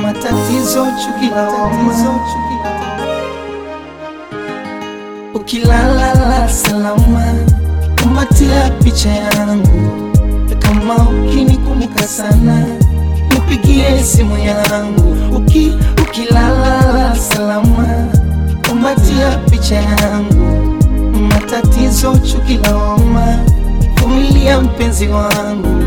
matatizo, chuki lawama. Ukilala salama, kumbatia picha yangu. Kama ukinikumbuka sana, nipigie simu yangu. Ukilala salama, kumbatia picha yangu. Matatizo, chuki lawama, vumilia mpenzi wangu.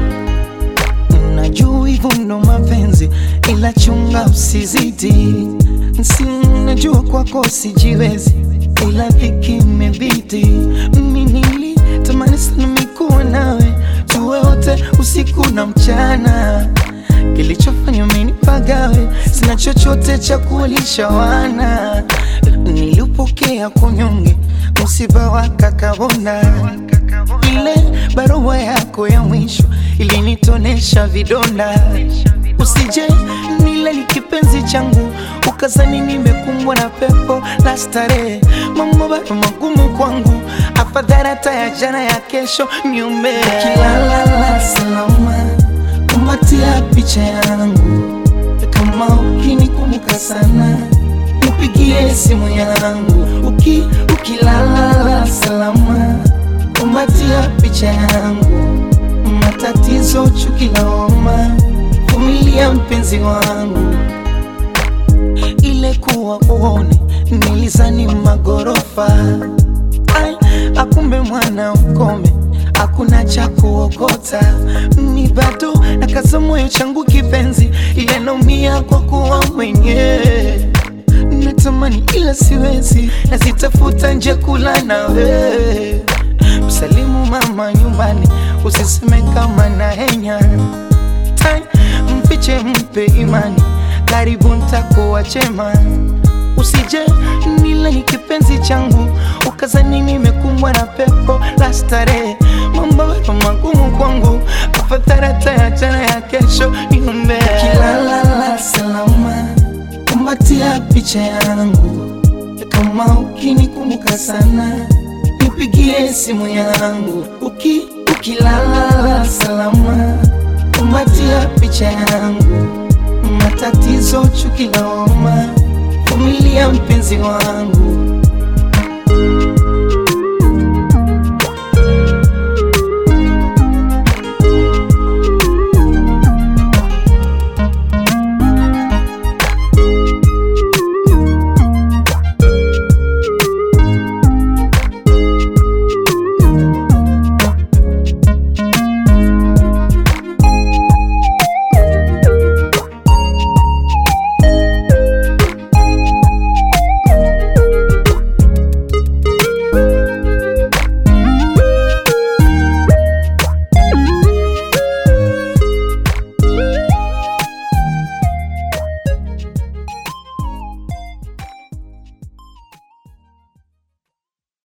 Najua hivyo ndo mapenzi, ila chunga usizidi. Najua kwako sijiwezi, ila dhiki imebidi. Mimi nilitamani sana mikuwa nawe, tuwe wote usiku na mchana. Kilichofanya mimi nipagawe, sina chochote cha kuwalisha wana. Nilipokea kunyonge, msiba wa kakabona. Ile barua yako ya mwisho ilinitonesha vidonda. Usije nile ni kipenzi changu, ukazani nimekumbwa na pepo la starehe. Mambo bado magumu kwangu, afadhali hata ya jana ya kesho niombe. Ukilala salama, kumbatia picha yangu. Kama ukinikumbuka sana, nipigie simu yangu. Ukilala salama, kumbatia picha yangu. Matatizo, chuki lawama, vumilia mpenzi wangu. Ile kuwa uone, nilizani magorofa. Akumbe mwana ukome, hakuna cha kuokota. Mimi bado nakaza moyo changu kipenzi, ile naumia kwa kuwa mwenye. Natamani ila siwezi, nazitafuta nje kula nawe. Msalimu mama nyumbani, usiseme kama na henya. Mfiche mpe imani, karibu ntakuwa chema. Usije nile ni kipenzi changu, ukazani nimekumbwa na pepo la starehe. Mambo bado magumu kwangu, afadhali hata ya jana ya kesho niombe. Ukilala salama, kumbatia picha yangu. Kama ukinikumbuka sana, nipigie simu yangu. Ukilala salama, kumbatia picha yangu. Matatizo, chuki lawama, vumilia mpenzi wangu.